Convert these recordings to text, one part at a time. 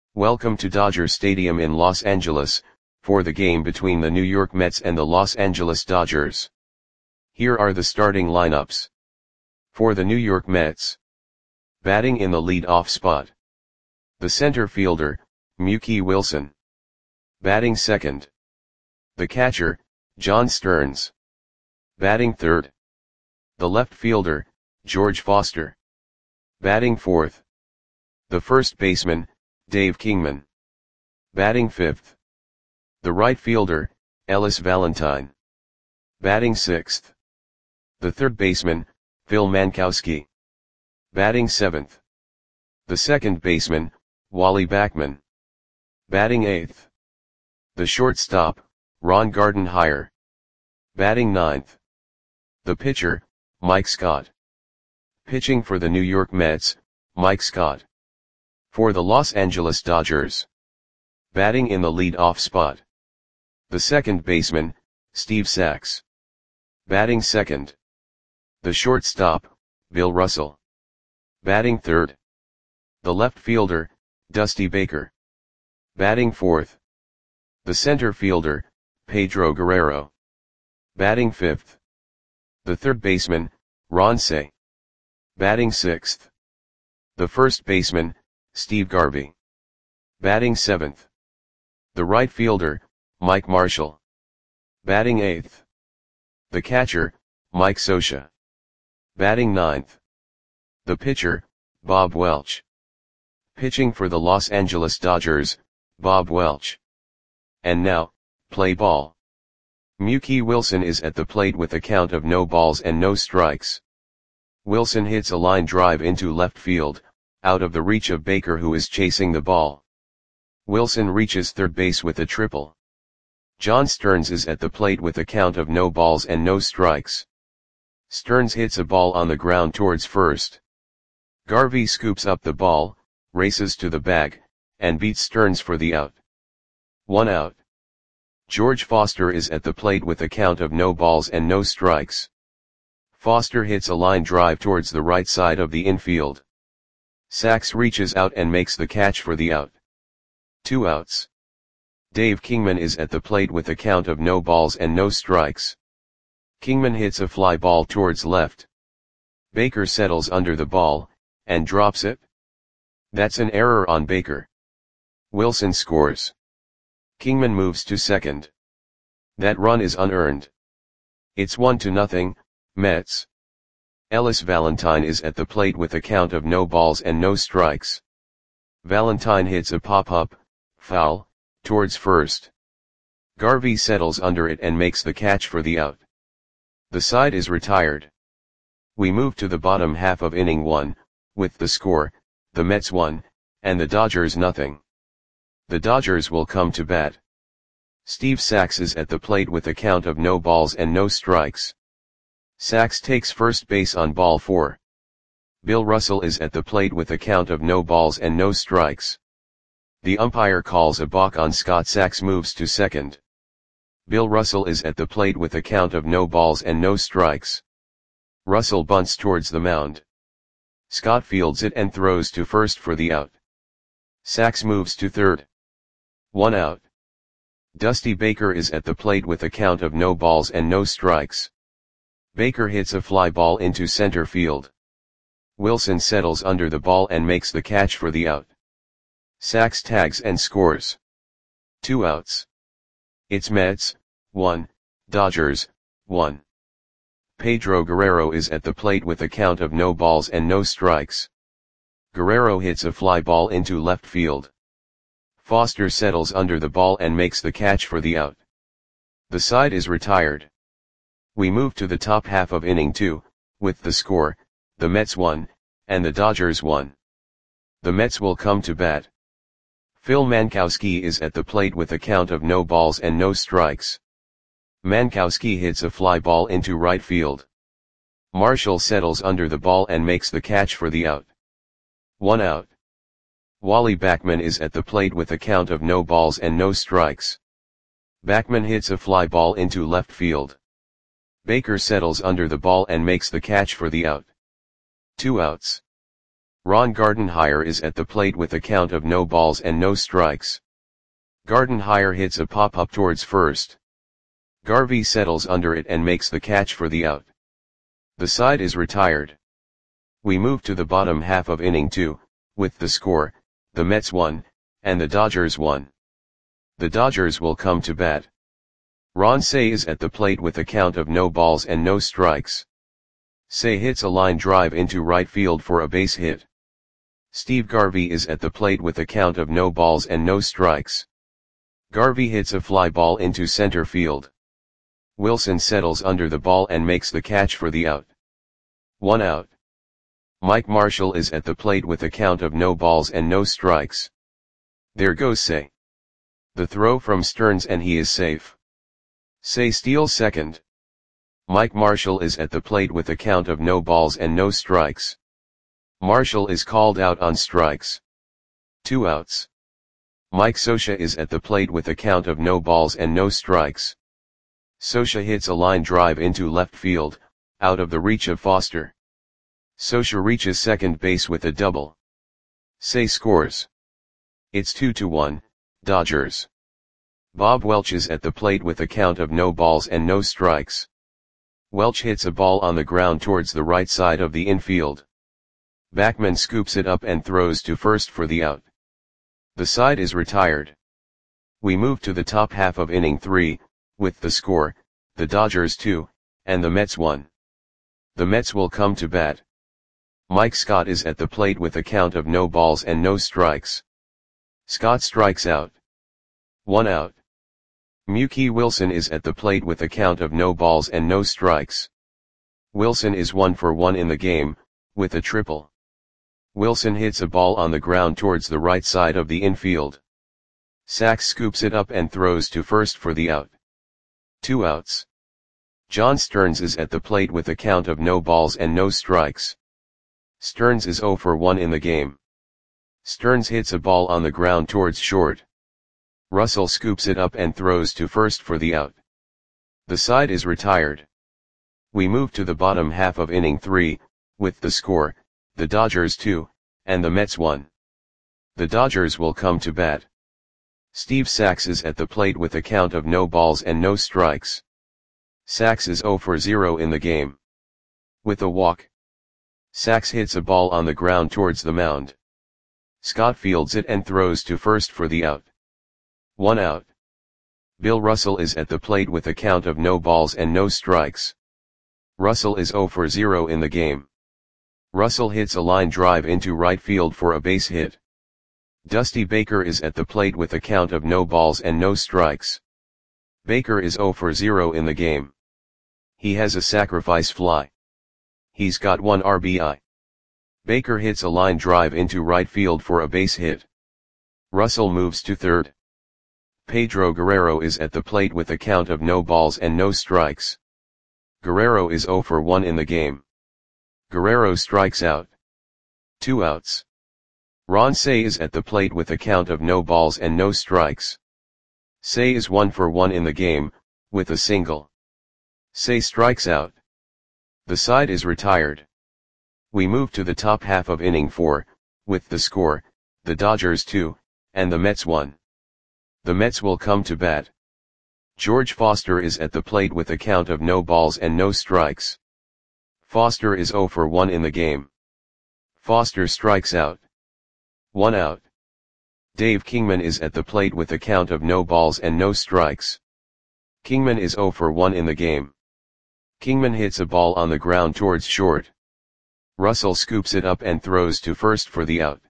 Welcome to Dodger Stadium in Los Angeles, for the game between the New York Mets and the Los Angeles Dodgers. Here are the starting lineups. For the New York Mets. Batting in the lead-off spot. The center fielder, Mookie Wilson. Batting second. The catcher, John Stearns. Batting third. The left fielder, George Foster. Batting fourth. The first baseman, Dave Kingman. Batting fifth. The right fielder, Ellis Valentine. Batting sixth. The third baseman, Phil Mankowski. Batting seventh. The second baseman, Wally Backman. Batting eighth. The shortstop, Ron Gardenhire. Batting ninth. The pitcher, Mike Scott. Pitching for the New York Mets, Mike Scott. For the Los Angeles Dodgers. Batting in the lead-off spot. The second baseman, Steve Sax. Batting second. The shortstop, Bill Russell. Batting third. The left fielder, Dusty Baker. Batting fourth. The center fielder, Pedro Guerrero. Batting fifth. The third baseman, Ron Cey. Batting sixth. The first baseman, Steve Garvey. Batting seventh. The right fielder, Mike Marshall. Batting eighth. The catcher, Mike Scioscia. Batting ninth. The pitcher, Bob Welch. Pitching for the Los Angeles Dodgers, Bob Welch. And now, play ball. Mookie Wilson is at the plate with a count of no balls and no strikes. Wilson hits a line drive into left field, out of the reach of Baker, who is chasing the ball. Wilson reaches third base with a triple. John Stearns is at the plate with a count of no balls and no strikes. Stearns hits a ball on the ground towards first. Garvey scoops up the ball, races to the bag, and beats Stearns for the out. 1 out. George Foster is at the plate with a count of no balls and no strikes. Foster hits a line drive towards the right side of the infield. Sax reaches out and makes the catch for the out. 2 outs. Dave Kingman is at the plate with a count of no balls and no strikes. Kingman hits a fly ball towards left. Baker settles under the ball, and drops it. That's an error on Baker. Wilson scores. Kingman moves to second. That run is unearned. It's 1-0, Mets. Ellis Valentine is at the plate with a count of no balls and no strikes. Valentine hits a pop-up, foul, towards first. Garvey settles under it and makes the catch for the out. The side is retired. We move to the bottom half of inning 1, with the score, the Mets 1, and the Dodgers 0. The Dodgers will come to bat. Steve Sax is at the plate with a count of no balls and no strikes. Sax takes first base on ball 4. Bill Russell is at the plate with a count of no balls and no strikes. The umpire calls a balk on Scott. Sax moves to second. Bill Russell is at the plate with a count of no balls and no strikes. Russell bunts towards the mound. Scott fields it and throws to first for the out. Sax moves to third. 1 out. Dusty Baker is at the plate with a count of no balls and no strikes. Baker hits a fly ball into center field. Wilson settles under the ball and makes the catch for the out. Sax tags and scores. 2 outs. It's Mets 1, Dodgers 1. Pedro Guerrero is at the plate with a count of no balls and no strikes. Guerrero hits a fly ball into left field. Foster settles under the ball and makes the catch for the out. The side is retired. We move to the top half of inning 2, with the score, the Mets 1, and the Dodgers 1. The Mets will come to bat. Phil Mankowski is at the plate with a count of no balls and no strikes. Mankowski hits a fly ball into right field. Marshall settles under the ball and makes the catch for the out. 1 out. Wally Backman is at the plate with a count of no balls and no strikes. Backman hits a fly ball into left field. Baker settles under the ball and makes the catch for the out. 2 outs. Ron Gardenhire is at the plate with a count of no balls and no strikes. Gardenhire hits a pop-up towards first. Garvey settles under it and makes the catch for the out. The side is retired. We move to the bottom half of inning 2, with the score, the Mets 1, and the Dodgers 1. The Dodgers will come to bat. Ron Cey is at the plate with a count of no balls and no strikes. Cey hits a line drive into right field for a base hit. Steve Garvey is at the plate with a count of no balls and no strikes. Garvey hits a fly ball into center field. Wilson settles under the ball and makes the catch for the out. 1 out. Mike Marshall is at the plate with a count of no balls and no strikes. There goes Cey. The throw from Stearns and he is safe. Cey steals second. Mike Marshall is at the plate with a count of no balls and no strikes. Marshall is called out on strikes. 2 outs. Mike Scioscia is at the plate with a count of no balls and no strikes. Scioscia hits a line drive into left field, out of the reach of Foster. Scioscia reaches second base with a double. Cey scores. It's 2-1, Dodgers. Bob Welch is at the plate with a count of no balls and no strikes. Welch hits a ball on the ground towards the right side of the infield. Backman scoops it up and throws to first for the out. The side is retired. We move to the top half of inning 3, with the score, the Dodgers 2, and the Mets 1. The Mets will come to bat. Mike Scott is at the plate with a count of no balls and no strikes. Scott strikes out. 1 out. Mookie Wilson is at the plate with a count of no balls and no strikes. Wilson is 1 for 1 in the game, with a triple. Wilson hits a ball on the ground towards the right side of the infield. Sachs scoops it up and throws to first for the out. 2 outs. John Stearns is at the plate with a count of no balls and no strikes. Stearns is 0 for 1 in the game. Stearns hits a ball on the ground towards short. Russell scoops it up and throws to first for the out. The side is retired. We move to the bottom half of inning 3, with the score, the Dodgers 2, and the Mets 1. The Dodgers will come to bat. Steve Sachs is at the plate with a count of no balls and no strikes. Sachs is 0 for 0 in the game. With a walk. Sachs hits a ball on the ground towards the mound. Scott fields it and throws to first for the out. 1 out. Bill Russell is at the plate with a count of no balls and no strikes. Russell is 0 for 0 in the game. Russell hits a line drive into right field for a base hit. Dusty Baker is at the plate with a count of no balls and no strikes. Baker is 0 for 0 in the game. He has a sacrifice fly. He's got 1 RBI. Baker hits a line drive into right field for a base hit. Russell moves to third. Pedro Guerrero is at the plate with a count of no balls and no strikes. Guerrero is 0 for 1 in the game. Guerrero strikes out. 2 outs. Ron Cey is at the plate with a count of no balls and no strikes. Cey is 1 for 1 in the game, with a single. Cey strikes out. The side is retired. We move to the top half of inning 4, with the score, the Dodgers 2, and the Mets 1. The Mets will come to bat. George Foster is at the plate with a count of no balls and no strikes. Foster is 0 for 1 in the game. Foster strikes out. 1 out. Dave Kingman is at the plate with a count of no balls and no strikes. Kingman is 0 for 1 in the game. Kingman hits a ball on the ground towards short. Russell scoops it up and throws to first for the out.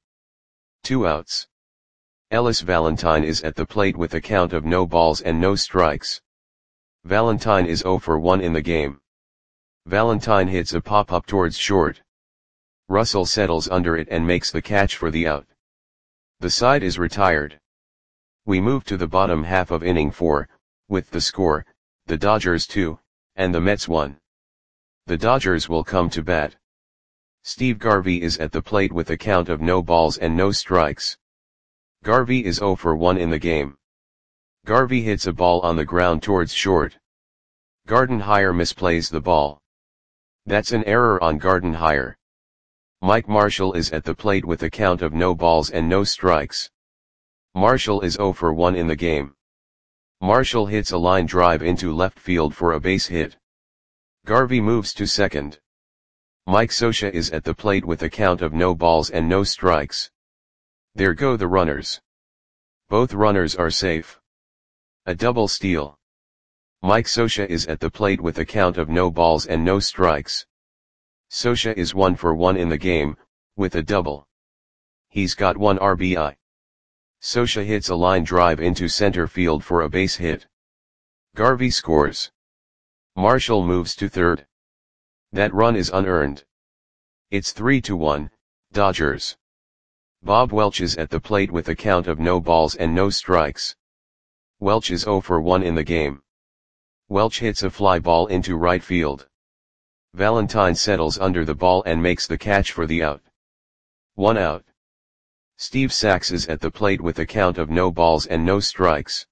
2 outs. Ellis Valentine is at the plate with a count of no balls and no strikes. Valentine is 0 for 1 in the game. Valentine hits a pop-up towards short. Russell settles under it and makes the catch for the out. The side is retired. We move to the bottom half of inning 4, with the score, the Dodgers 2, and the Mets 1. The Dodgers will come to bat. Steve Garvey is at the plate with a count of no balls and no strikes. Garvey is 0 for 1 in the game. Garvey hits a ball on the ground towards short. Gardenhire misplays the ball. That's an error on Gardenhire. Mike Marshall is at the plate with a count of no balls and no strikes. Marshall is 0 for 1 in the game. Marshall hits a line drive into left field for a base hit. Garvey moves to second. Mike Scioscia is at the plate with a count of no balls and no strikes. There go the runners. Both runners are safe. A double steal. Mike Scioscia is at the plate with a count of no balls and no strikes. Scioscia is 1 for 1 in the game, with a double. He's got 1 RBI. Scioscia hits a line drive into center field for a base hit. Garvey scores. Marshall moves to third. That run is unearned. It's 3-1, Dodgers. Bob Welch is at the plate with a count of no balls and no strikes. Welch is 0 for 1 in the game. Welch hits a fly ball into right field. Valentine settles under the ball and makes the catch for the out. 1 out. Steve Sax is at the plate with a count of no balls and no strikes.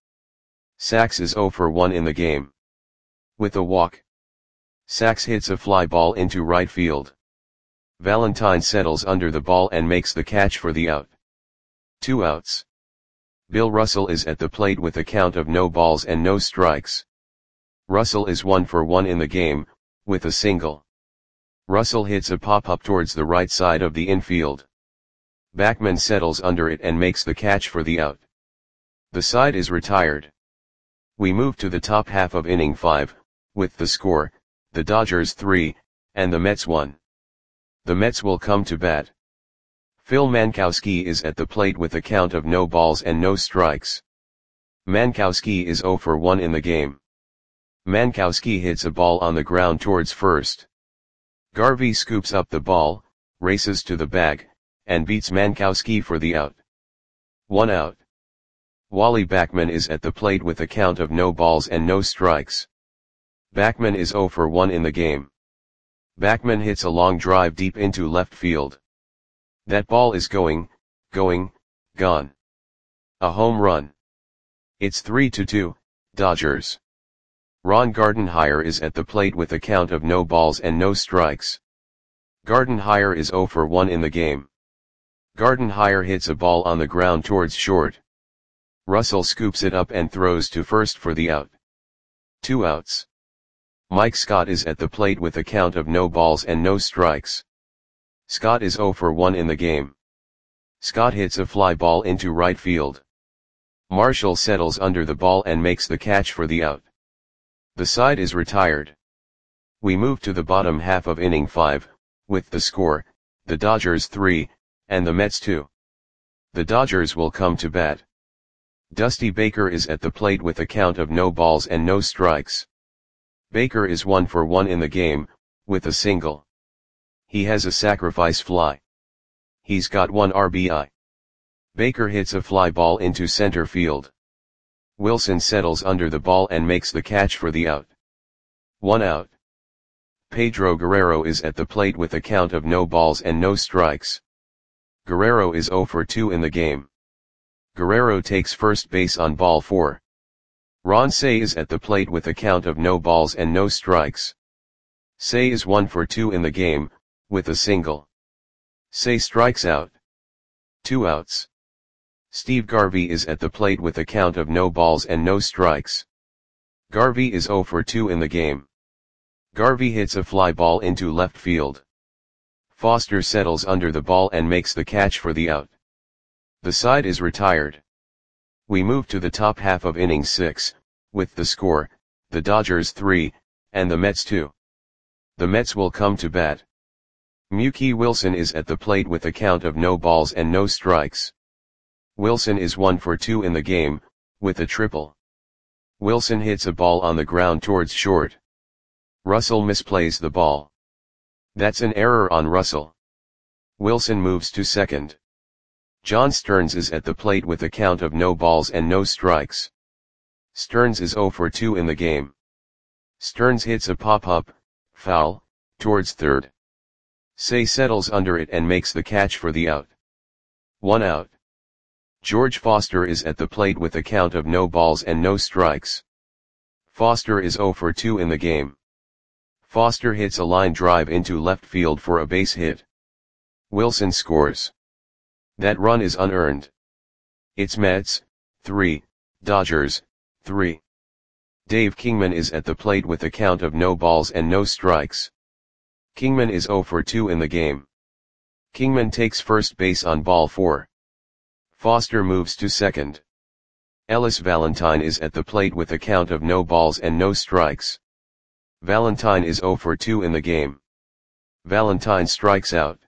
Sax is 0 for 1 in the game. With a walk. Sax hits a fly ball into right field. Valentine settles under the ball and makes the catch for the out. 2 outs. Bill Russell is at the plate with a count of no balls and no strikes. Russell is 1 for 1 in the game, with a single. Russell hits a pop-up towards the right side of the infield. Backman settles under it and makes the catch for the out. The side is retired. We move to the top half of inning 5, with the score, the Dodgers 3, and the Mets 1. The Mets will come to bat. Phil Mankowski is at the plate with a count of no balls and no strikes. Mankowski is 0 for 1 in the game. Mankowski hits a ball on the ground towards first. Garvey scoops up the ball, races to the bag, and beats Mankowski for the out. 1 out. Wally Backman is at the plate with a count of no balls and no strikes. Backman is 0 for 1 in the game. Backman hits a long drive deep into left field. That ball is gone. A home run. It's 3-2, Dodgers. Ron Gardenhire is at the plate with a count of no balls and no strikes. Gardenhire is 0 for 1 in the game. Gardenhire hits a ball on the ground towards short. Russell scoops it up and throws to first for the out. 2 outs. Mike Scott is at the plate with a count of no balls and no strikes. Scott is 0 for 1 in the game. Scott hits a fly ball into right field. Marshall settles under the ball and makes the catch for the out. The side is retired. We move to the bottom half of inning 5, with the score, the Dodgers 3, and the Mets 2. The Dodgers will come to bat. Dusty Baker is at the plate with a count of no balls and no strikes. Baker is 1 for 1 in the game, with a single. He has a sacrifice fly. He's got 1 RBI. Baker hits a fly ball into center field. Wilson settles under the ball and makes the catch for the out. 1 out. Pedro Guerrero is at the plate with a count of no balls and no strikes. Guerrero is 0 for 2 in the game. Guerrero takes first base on ball 4. Ron Cey is at the plate with a count of no balls and no strikes. Cey is 1 for 2 in the game, with a single. Cey strikes out. 2 outs. Steve Garvey is at the plate with a count of no balls and no strikes. Garvey is 0 for 2 in the game. Garvey hits a fly ball into left field. Foster settles under the ball and makes the catch for the out. The side is retired. We move to the top half of inning 6, with the score, the Dodgers 3, and the Mets 2. The Mets will come to bat. Mookie Wilson is at the plate with a count of no balls and no strikes. Wilson is 1 for 2 in the game, with a triple. Wilson hits a ball on the ground towards short. Russell misplays the ball. That's an error on Russell. Wilson moves to second. John Stearns is at the plate with a count of no balls and no strikes. Stearns is 0 for 2 in the game. Stearns hits a pop-up, foul, towards third. Cey settles under it and makes the catch for the out. 1 out. George Foster is at the plate with a count of no balls and no strikes. Foster is 0 for 2 in the game. Foster hits a line drive into left field for a base hit. Wilson scores. That run is unearned. It's Mets, 3, Dodgers, 3. Dave Kingman is at the plate with a count of no balls and no strikes. Kingman is 0 for 2 in the game. Kingman takes first base on ball 4. Foster moves to second. Ellis Valentine is at the plate with a count of no balls and no strikes. Valentine is 0 for 2 in the game. Valentine strikes out.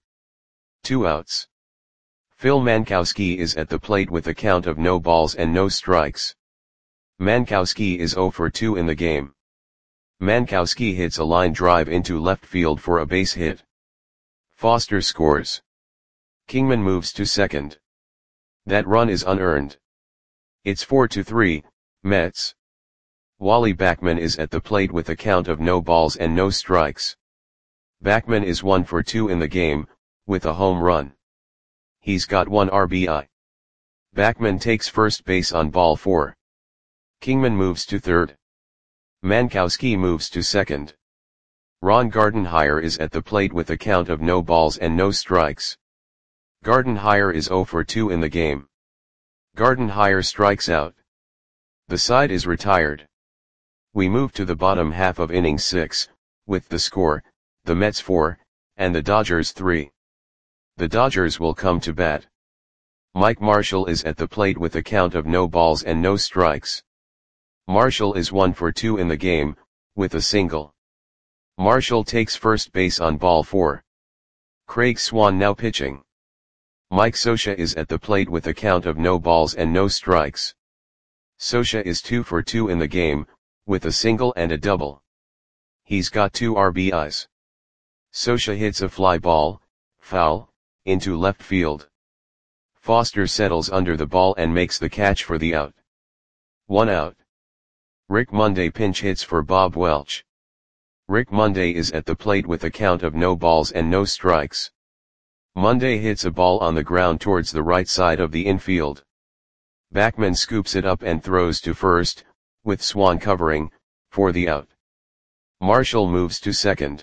2 outs. Phil Mankowski is at the plate with a count of no balls and no strikes. Mankowski is 0 for 2 in the game. Mankowski hits a line drive into left field for a base hit. Foster scores. Kingman moves to second. That run is unearned. It's 4-3, Mets. Wally Backman is at the plate with a count of no balls and no strikes. Backman is 1 for 2 in the game, with a home run. He's got 1 RBI. Backman takes first base on ball 4. Kingman moves to third. Mankowski moves to second. Ron Gardenhire is at the plate with a count of no balls and no strikes. Gardenhire is 0 for 2 in the game. Gardenhire strikes out. The side is retired. We move to the bottom half of inning 6, with the score, the Mets 4, and the Dodgers 3. The Dodgers will come to bat. Mike Marshall is at the plate with a count of no balls and no strikes. Marshall is 1 for 2 in the game, with a single. Marshall takes first base on ball 4. Craig Swan now pitching. Mike Scioscia is at the plate with a count of no balls and no strikes. Scioscia is 2 for 2 in the game, with a single and a double. He's got 2 RBIs. Scioscia hits a fly ball, foul, into left field. Foster settles under the ball and makes the catch for the out. 1 out. Rick Monday pinch hits for Bob Welch. Rick Monday is at the plate with a count of no balls and no strikes. Monday hits a ball on the ground towards the right side of the infield. Backman scoops it up and throws to first, with Swan covering, for the out. Marshall moves to second.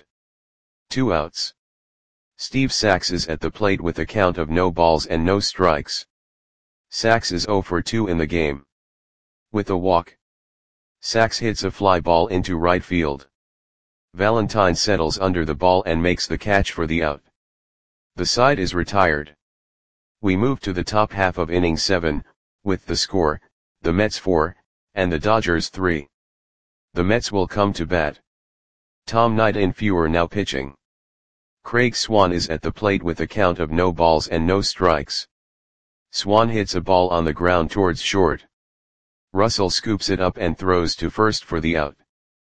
2 outs. Steve Sax is at the plate with a count of no balls and no strikes. Sax is 0 for 2 in the game. With a walk. Sax hits a fly ball into right field. Valentine settles under the ball and makes the catch for the out. The side is retired. We move to the top half of inning 7, with the score, the Mets 4, and the Dodgers 3. The Mets will come to bat. Tom Nightinfuer now pitching. Craig Swan is at the plate with a count of no balls and no strikes. Swan hits a ball on the ground towards short. Russell scoops it up and throws to first for the out.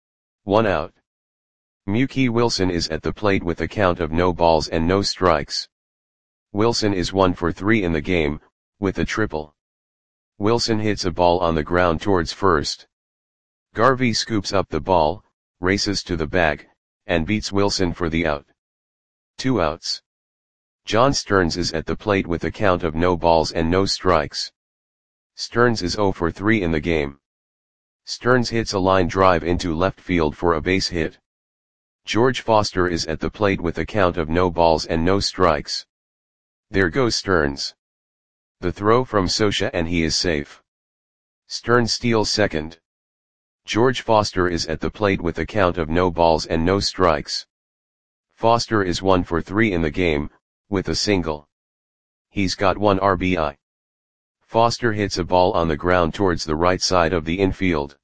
1 out. Mookie Wilson is at the plate with a count of no balls and no strikes. Wilson is 1 for 3 in the game, with a triple. Wilson hits a ball on the ground towards first. Garvey scoops up the ball, races to the bag, and beats Wilson for the out. 2 outs. John Stearns is at the plate with a count of no balls and no strikes. Stearns is 0 for 3 in the game. Stearns hits a line drive into left field for a base hit. George Foster is at the plate with a count of no balls and no strikes. There goes Stearns. The throw from Scioscia and he is safe. Stearns steals second. George Foster is at the plate with a count of no balls and no strikes. Foster is 1 for 3 in the game, with a single. He's got 1 RBI. Foster hits a ball on the ground towards the right side of the infield.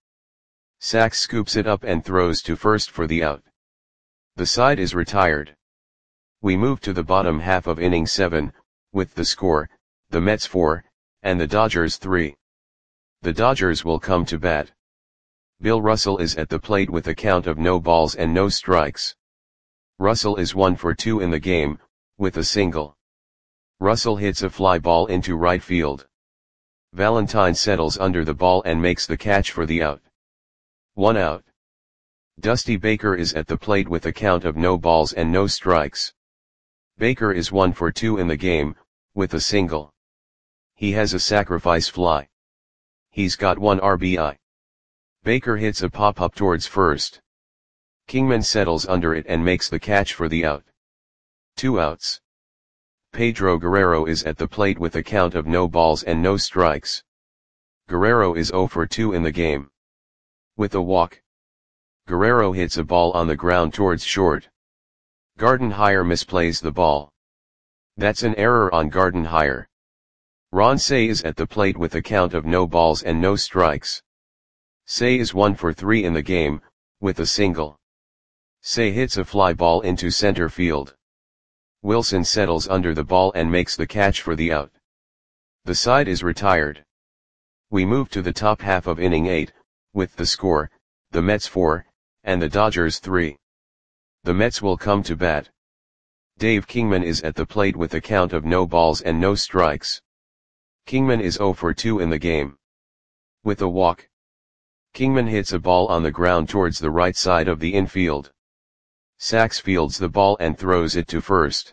Sax scoops it up and throws to first for the out. The side is retired. We move to the bottom half of inning 7, with the score, the Mets 4, and the Dodgers 3. The Dodgers will come to bat. Bill Russell is at the plate with a count of no balls and no strikes. Russell is 1 for 2 in the game, with a single. Russell hits a fly ball into right field. Valentine settles under the ball and makes the catch for the out. 1 out. Dusty Baker is at the plate with a count of no balls and no strikes. Baker is 1 for 2 in the game, with a single. He has a sacrifice fly. He's got 1 RBI. Baker hits a pop-up towards first. Kingman settles under it and makes the catch for the out. 2 outs. Pedro Guerrero is at the plate with a count of no balls and no strikes. Guerrero is 0 for 2 in the game. With a walk, Guerrero hits a ball on the ground towards short. Gardenhire misplays the ball. That's an error on Gardenhire. Ron Cey is at the plate with a count of no balls and no strikes. Cey is 1 for 3 in the game, with a single. Cey hits a fly ball into center field. Wilson settles under the ball and makes the catch for the out. The side is retired. We move to the top half of inning 8, with the score, the Mets 4, and the Dodgers 3. The Mets will come to bat. Dave Kingman is at the plate with a count of no balls and no strikes. Kingman is 0 for 2 in the game. With a walk, Kingman hits a ball on the ground towards the right side of the infield. Sachs fields the ball and throws it to first.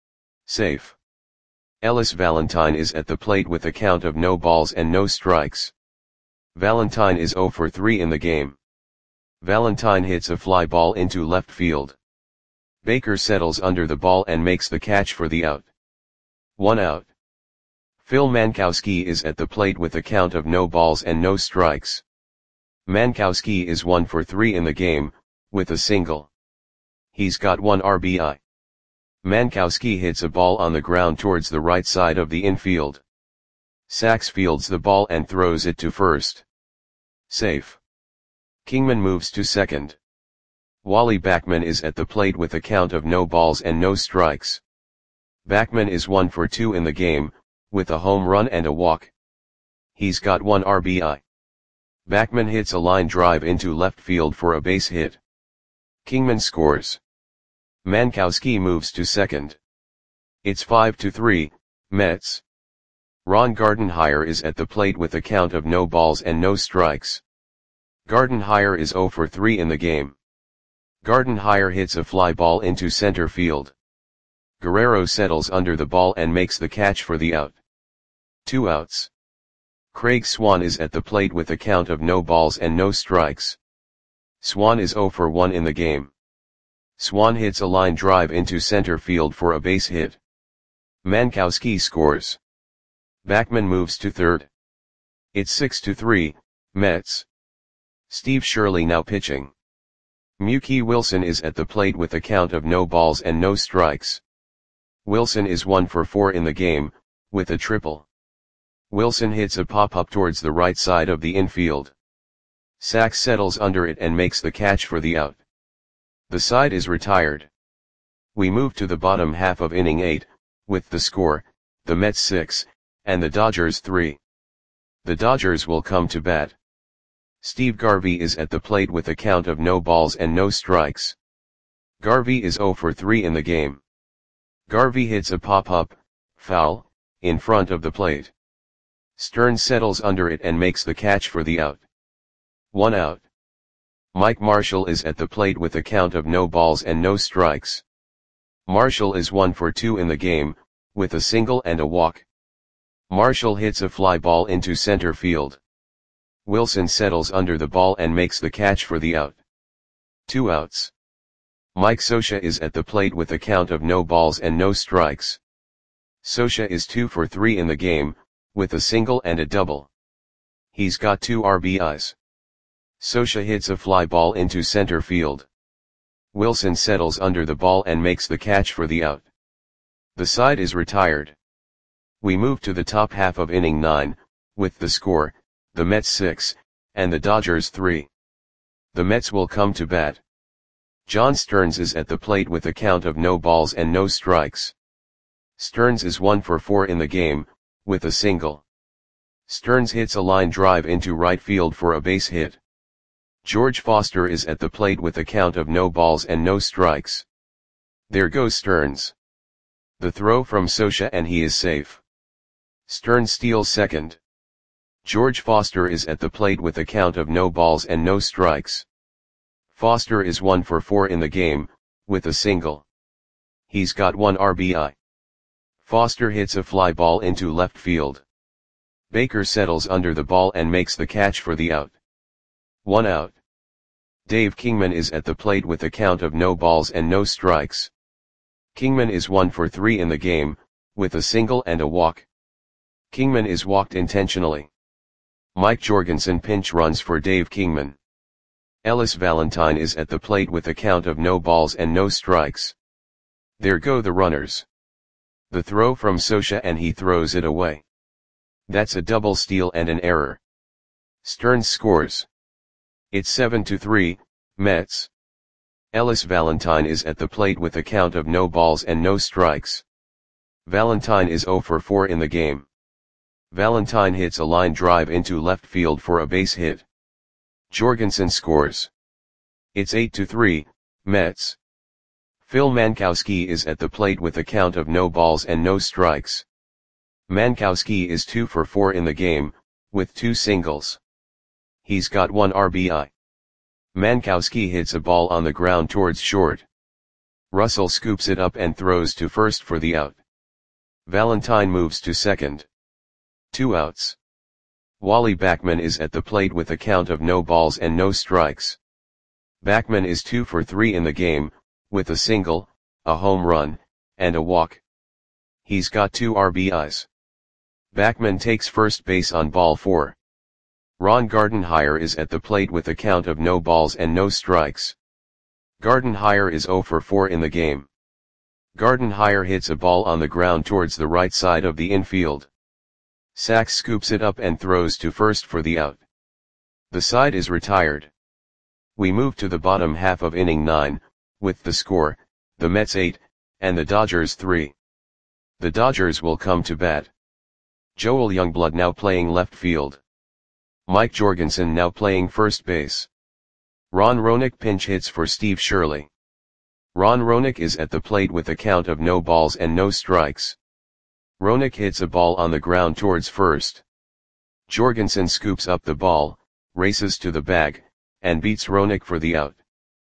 Safe. Ellis Valentine is at the plate with a count of no balls and no strikes. Valentine is 0 for 3 in the game. Valentine hits a fly ball into left field. Baker settles under the ball and makes the catch for the out. 1 out. Phil Mankowski is at the plate with a count of no balls and no strikes. Mankowski is 1 for 3 in the game, with a single. He's got 1 RBI. Mankowski hits a ball on the ground towards the right side of the infield. Sachs fields the ball and throws it to first. Safe. Kingman moves to second. Wally Backman is at the plate with a count of no balls and no strikes. Backman is 1 for 2 in the game, with a home run and a walk. He's got 1 RBI. Backman hits a line drive into left field for a base hit. Kingman scores. Mankowski moves to second. It's 5-3, Mets. Ron Gardenhire is at the plate with a count of no balls and no strikes. Gardenhire is 0 for 3 in the game. Gardenhire hits a fly ball into center field. Guerrero settles under the ball and makes the catch for the out. 2 outs. Craig Swan is at the plate with a count of no balls and no strikes. Swan is 0 for 1 in the game. Swan hits a line drive into center field for a base hit. Mankowski scores. Backman moves to third. It's 6-3, Mets. Steve Shirley now pitching. Mookie Wilson is at the plate with a count of no balls and no strikes. Wilson is 1 for 4 in the game, with a triple. Wilson hits a pop-up towards the right side of the infield. Sachs settles under it and makes the catch for the out. The side is retired. We move to the bottom half of inning 8, with the score, the Mets 6, and the Dodgers 3. The Dodgers will come to bat. Steve Garvey is at the plate with a count of no balls and no strikes. Garvey is 0 for 3 in the game. Garvey hits a pop-up, foul, in front of the plate. Stearns settles under it and makes the catch for the out. 1 out. Mike Marshall is at the plate with a count of no balls and no strikes. Marshall is 1 for 2 in the game, with a single and a walk. Marshall hits a fly ball into center field. Wilson settles under the ball and makes the catch for the out. 2 outs. Mike Scioscia is at the plate with a count of no balls and no strikes. Scioscia is 2 for 3 in the game, with a single and a double. He's got 2 RBIs. Scioscia hits a fly ball into center field. Wilson settles under the ball and makes the catch for the out. The side is retired. We move to the top half of inning 9, with the score, the Mets 6, and the Dodgers 3. The Mets will come to bat. John Stearns is at the plate with a count of no balls and no strikes. Stearns is 1 for 4 in the game, with a single. Stearns hits a line drive into right field for a base hit. George Foster is at the plate with a count of no balls and no strikes. There goes Stearns. The throw from Scioscia and he is safe. Stearns steals second. George Foster is at the plate with a count of no balls and no strikes. Foster is 1 for 4 in the game, with a single. He's got 1 RBI. Foster hits a fly ball into left field. Baker settles under the ball and makes the catch for the out. 1 out. Dave Kingman is at the plate with a count of no balls and no strikes. Kingman is 1 for 3 in the game, with a single and a walk. Kingman is walked intentionally. Mike Jorgensen pinch runs for Dave Kingman. Ellis Valentine is at the plate with a count of no balls and no strikes. There go the runners. The throw from Scioscia and he throws it away. That's a double steal and an error. Stearns scores. It's 7-3, Mets. Ellis Valentine is at the plate with a count of no balls and no strikes. Valentine is 0 for 4 in the game. Valentine hits a line drive into left field for a base hit. Jorgensen scores. It's 8-3, Mets. Phil Mankowski is at the plate with a count of no balls and no strikes. Mankowski is 2 for 4 in the game, with 2 singles. He's got 1 RBI. Mankowski hits a ball on the ground towards short. Russell scoops it up and throws to first for the out. Valentine moves to second. 2 outs. Wally Backman is at the plate with a count of no balls and no strikes. Backman is 2 for 3 in the game, with a single, a home run, and a walk. He's got 2 RBIs. Backman takes first base on ball 4. Ron Gardenhire is at the plate with a count of no balls and no strikes. Gardenhire is 0 for 4 in the game. Gardenhire hits a ball on the ground towards the right side of the infield. Sachs scoops it up and throws to first for the out. The side is retired. We move to the bottom half of inning 9, with the score, the Mets 8, and the Dodgers 3. The Dodgers will come to bat. Joel Youngblood now playing left field. Mike Jorgensen now playing first base. Ron Roenick pinch hits for Steve Shirley. Ron Roenick is at the plate with a count of no balls and no strikes. Roenick hits a ball on the ground towards first. Jorgensen scoops up the ball, races to the bag, and beats Roenick for the out.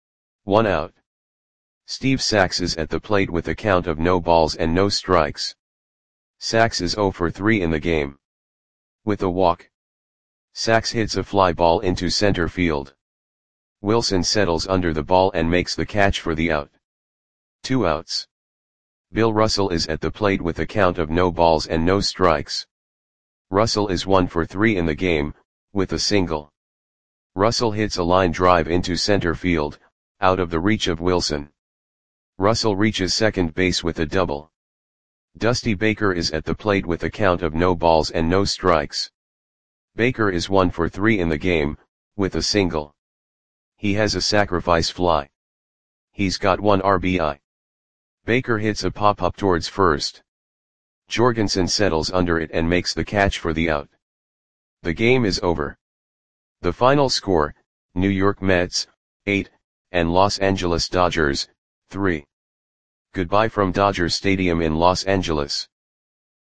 1 out. Steve Sachs is at the plate with a count of no balls and no strikes. Sachs is 0 for 3 in the game. With a walk. Sachs hits a fly ball into center field. Wilson settles under the ball and makes the catch for the out. 2 outs. Bill Russell is at the plate with a count of no balls and no strikes. Russell is 1 for 3 in the game, with a single. Russell hits a line drive into center field, out of the reach of Wilson. Russell reaches second base with a double. Dusty Baker is at the plate with a count of no balls and no strikes. Baker is 1 for 3 in the game, with a single. He has a sacrifice fly. He's got 1 RBI. Baker hits a pop-up towards first. Jorgensen settles under it and makes the catch for the out. The game is over. The final score, New York Mets, 8, and Los Angeles Dodgers, 3. Goodbye from Dodger Stadium in Los Angeles.